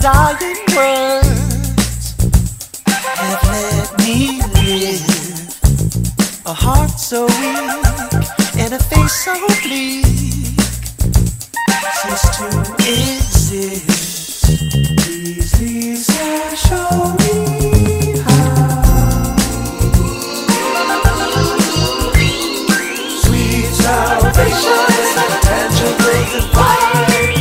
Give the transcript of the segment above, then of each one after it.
dying words have let me live. A heart so weak and a face so bleak cease to exist. Please listen, show me how. Sweet salvation is a tangible divine.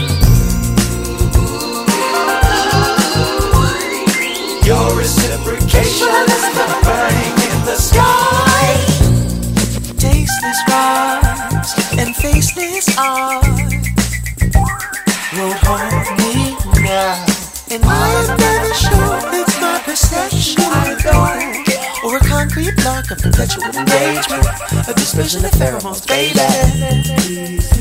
Your reciprocation is the burning in the sky. Tasteless rhymes and faceless art won't harm me now. And I am never sure it's my perception alone, or a concrete block of perpetual engagement, a dispersion of pheromones, baby.